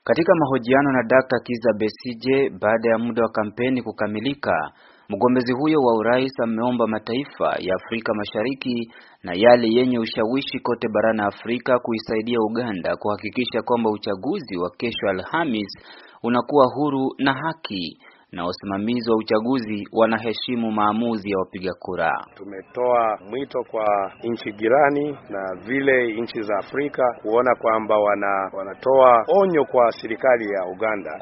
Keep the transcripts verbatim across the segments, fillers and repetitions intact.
Katika mahojiano na Doctor Kizza Besigye baada ya muda wa kampeni kukamilika, mgombezi huyo wa urais ameomba mataifa ya Afrika Mashariki na yale yenye ushawishi kote barani Afrika kuisaidia Uganda kuhakikisha kwamba uchaguzi wa kesho Alhamis unakuwa huru na haki na wasimamizi wa uchaguzi wanaheshimu maamuzi ya wapiga kura. Tumetoa mwito kwa nchi jirani na vile nchi za Afrika kuona kwamba wana, wanatoa onyo kwa serikali ya Uganda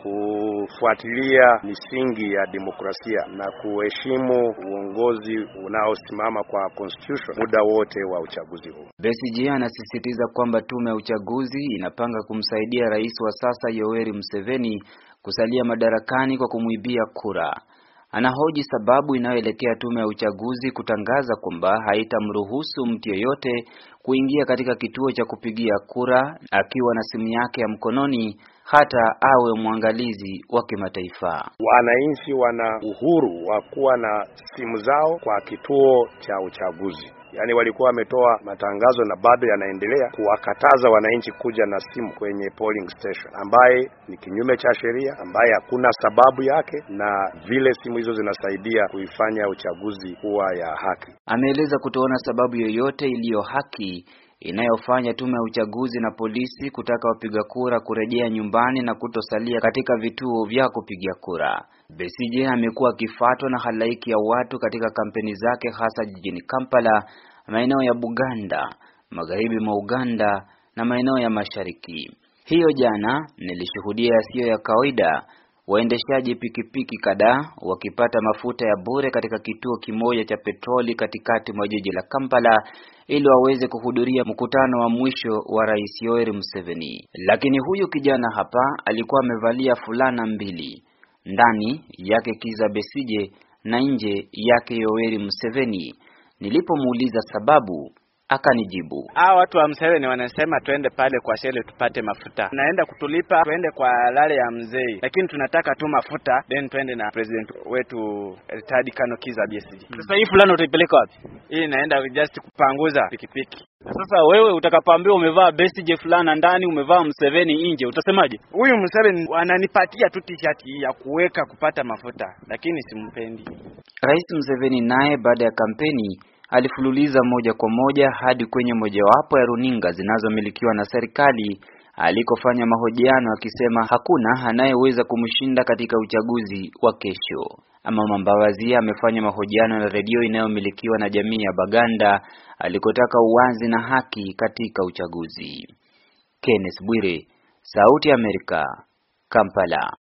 kufuatilia misingi ya demokrasia na kuheshimu uongozi unaosimama kwa constitution muda wote wa uchaguzi huu. Besigye anasisitiza kwamba tume ya uchaguzi inapanga kumsaidia rais wa sasa Yoweri Museveni kusalia madarakani kwa kumuibia kura. Anahoji sababu inayoelekea tume ya uchaguzi kutangaza kwamba haitamruhusu mtu yeyote kuingia katika kituo cha kupigia kura akiwa na simu yake ya mkononi hata awe mwangalizi wa kimataifa. Wananchi wana uhuru wa kuwa na simu zao kwa kituo cha uchaguzi. Yaani walikuwa wametoa matangazo na bado yanaendelea kuwakataza wananchi kuja na simu kwenye polling station, ambaye ni kinyume cha sheria, ambaye hakuna sababu yake, na vile simu hizo zinasaidia kuifanya uchaguzi kuwa ya haki. Ameeleza kutoona sababu yoyote iliyo haki inayofanya tume ya uchaguzi na polisi kutaka wapiga kura kurejea nyumbani na kutosalia katika vituo vya kupigia kura. Besigye amekuwa akifuatwa na halaiki ya watu katika kampeni zake, hasa jijini Kampala, maeneo ya Buganda, magharibi mwa Uganda na maeneo ya mashariki. Hiyo jana nilishuhudia yasiyo ya kawaida, waendeshaji pikipiki kadhaa wakipata mafuta ya bure katika kituo kimoja cha petroli katikati mwa jiji la Kampala ili waweze kuhudhuria mkutano wa mwisho wa Rais Yoweri Museveni. Lakini huyu kijana hapa alikuwa amevalia fulana mbili, ndani yake Kizza Besigye na nje yake Yoweri Museveni. Nilipomuuliza sababu, akanijibu, "Ah, watu wa Museveni wanasema twende pale kwa shele tupate mafuta. Naenda kutulipa twende kwa lale ya mzee. Lakini tunataka tu mafuta then twende na president wetu retired Kano Kizza Besigye." Sasa hii fulani utaipeleka wapi? Hii naenda just kupanguza pikipiki. Sasa wewe utakapoambiwa umevaa Besigye fulana ndani, umevaa Museveni nje, utasemaje? Huyu Museveni ananipatia tu t-shirt ya kuweka kupata mafuta, lakini simpendi. Rais Museveni naye baada ya kampeni alifululiza moja kwa moja hadi kwenye mojawapo ya runinga zinazomilikiwa na serikali alikofanya mahojiano akisema hakuna anayeweza kumshinda katika uchaguzi wa kesho. Ama Mbabazi amefanya mahojiano na redio inayomilikiwa na jamii ya Baganda alikotaka uwazi na haki katika uchaguzi. Kenneth Bwire, Sauti ya Amerika, Kampala.